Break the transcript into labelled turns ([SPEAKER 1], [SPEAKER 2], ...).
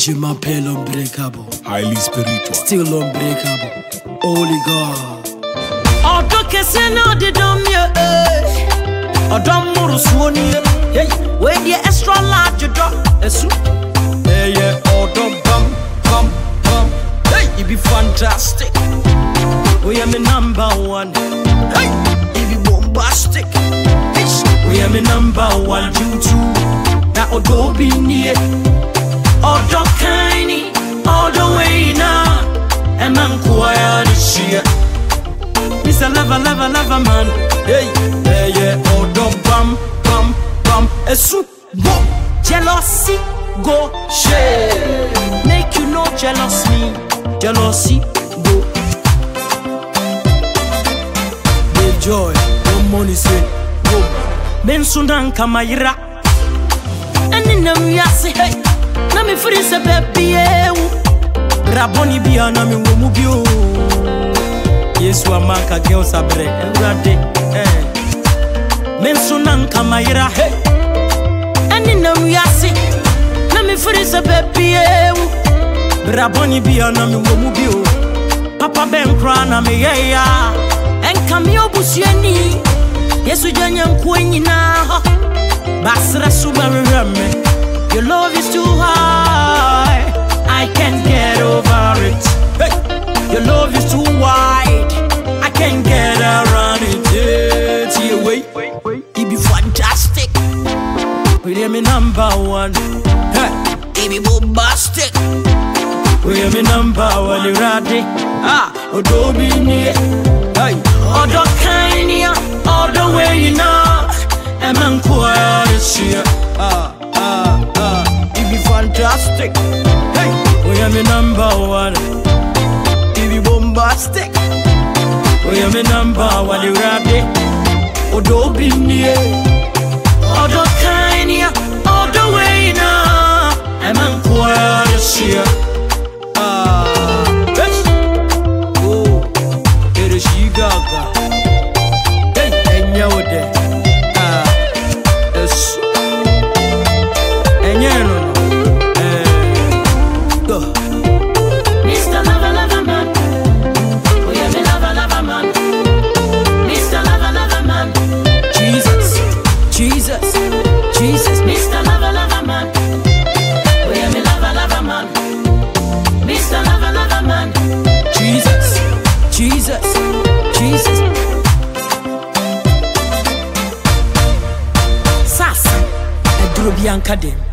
[SPEAKER 1] Jima Pell unbreakable,
[SPEAKER 2] highly spiritual,
[SPEAKER 1] still unbreakable. Holy God.
[SPEAKER 3] Odo kese na de dom ye, Odom muru suoni ye. Hey, where the extra large do esu. Hey yeah, Odo bum. Hey, it be fantastic. We are me number one. Hey, it be bombastic. We are me number one. You too. That Odo be near. Odo kaini, Odo way now. And man quiet this year. Miss a lover man. Hey, yeah. Odo bum. Esu, go. Jealousy, go. Share. Make you no jealous me. Jealousy, go.
[SPEAKER 1] Give joy, no money say, go.
[SPEAKER 3] Ben Sudan Kamayra. And in the Yasi, hey. Nami free se baby, Raboni bia nami wumubio. Yesu amaka geo sabre, rade, Mensunan Kamayra, hey. And in the Yasi, Nami free se baby, Raboni bia nami wumubio. Papa Ben Krana me ya, and Camio Busiani. Yesu Janyan Quinina, Basra Subarame. Your love is too high, I can't get over it. Hey. Your love is too wide, I can't get around it. Yeah, wait, it be fantastic. We are me number one. Hey. It be bombastic. We are me number one. You ready? Odo be near. Hey, Odo kinda, Odo way you know. And man quiet this year. It be fantastic. Hey, we are me number one. It be bombastic. We are me number one. You ready? Odo be near. Odo kinda, Odo way you know. And man quiet this year. Jesus, Mr. Lover man. We are me lover man. Mr. Lover man. Jesus. Sasa, Edro Bianca dem.